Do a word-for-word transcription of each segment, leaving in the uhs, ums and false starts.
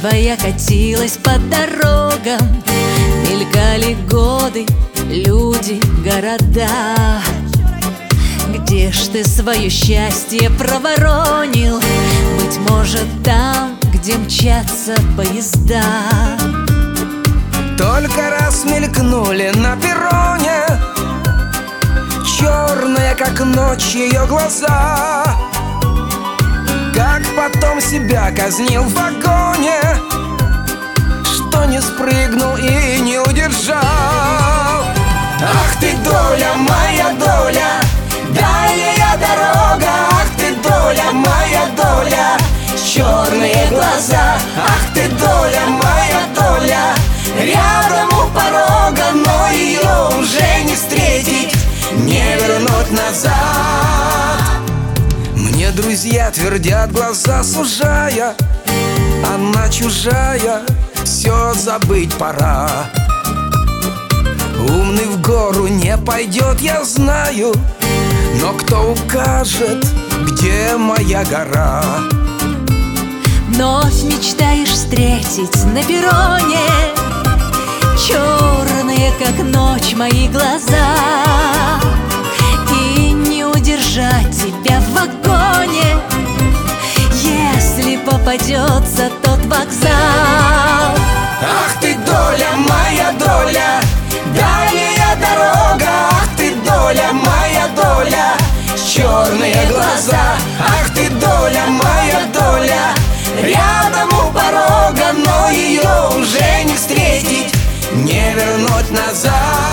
твоя катилась по дорогам, мелькали годы, люди, города. Где ж ты свое счастье проворонил? Быть может, там, где мчатся поезда. Только раз мелькнули на перроне, черные, как ночь, ее глаза. Как потом себя казнил в вагоне, что не спрыгнул и не удержал. Ах ты, доля, моя доля, дальняя дорога. Ах ты, доля, моя доля, черные глаза. Ах ты, доля, моя доля, рядом у порога, но ее уже не встретить, не вернуть назад. Мне друзья твердят, глаза сужая, она чужая, все забыть пора. Умный в гору не пойдет, я знаю, но кто укажет, где моя гора? Вновь мечтаешь встретить на перроне черные, как ночь, мои глаза. И не удержать тебя в вагоне, если попадется тот вокзал. Ах ты, доля, моя доля, дальняя дорога. Ах ты, доля, моя доля, черные глаза. Ах ты, доля, моя доля, рядом у порога, но ее уже не встретить, не вернуть назад.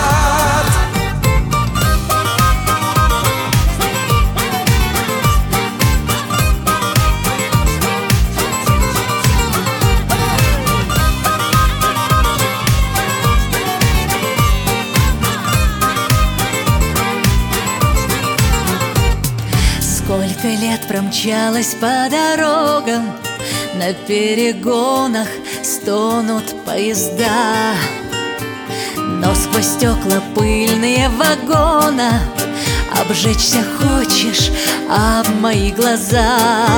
Сколько лет промчалась по дорогам, на перегонах стонут поезда. Но сквозь стекла пыльные вагона обжечься хочешь об мои глаза.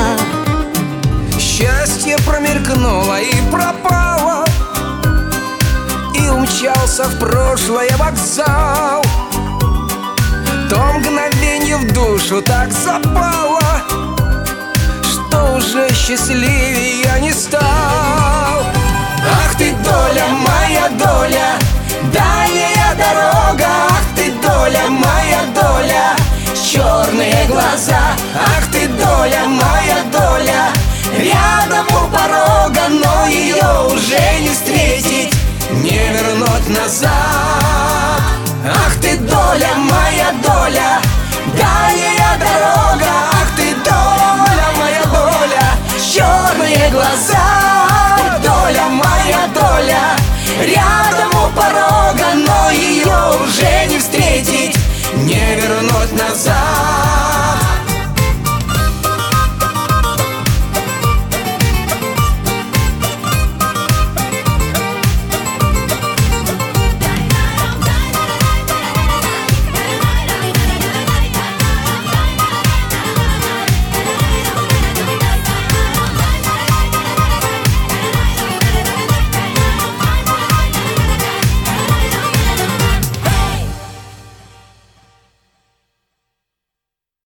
Счастье промелькнуло и пропало, и умчался в прошлое вокзал. То мгновенье в душу так запало, что уже счастливее я не стал. Ах ты, доля, моя доля, дальняя дорога. Ах ты, доля, моя доля, черные глаза. Ах ты, доля, моя доля, рядом у порога, но ее уже не встретить, не вернуть назад. Ах ты, доля, моя доля,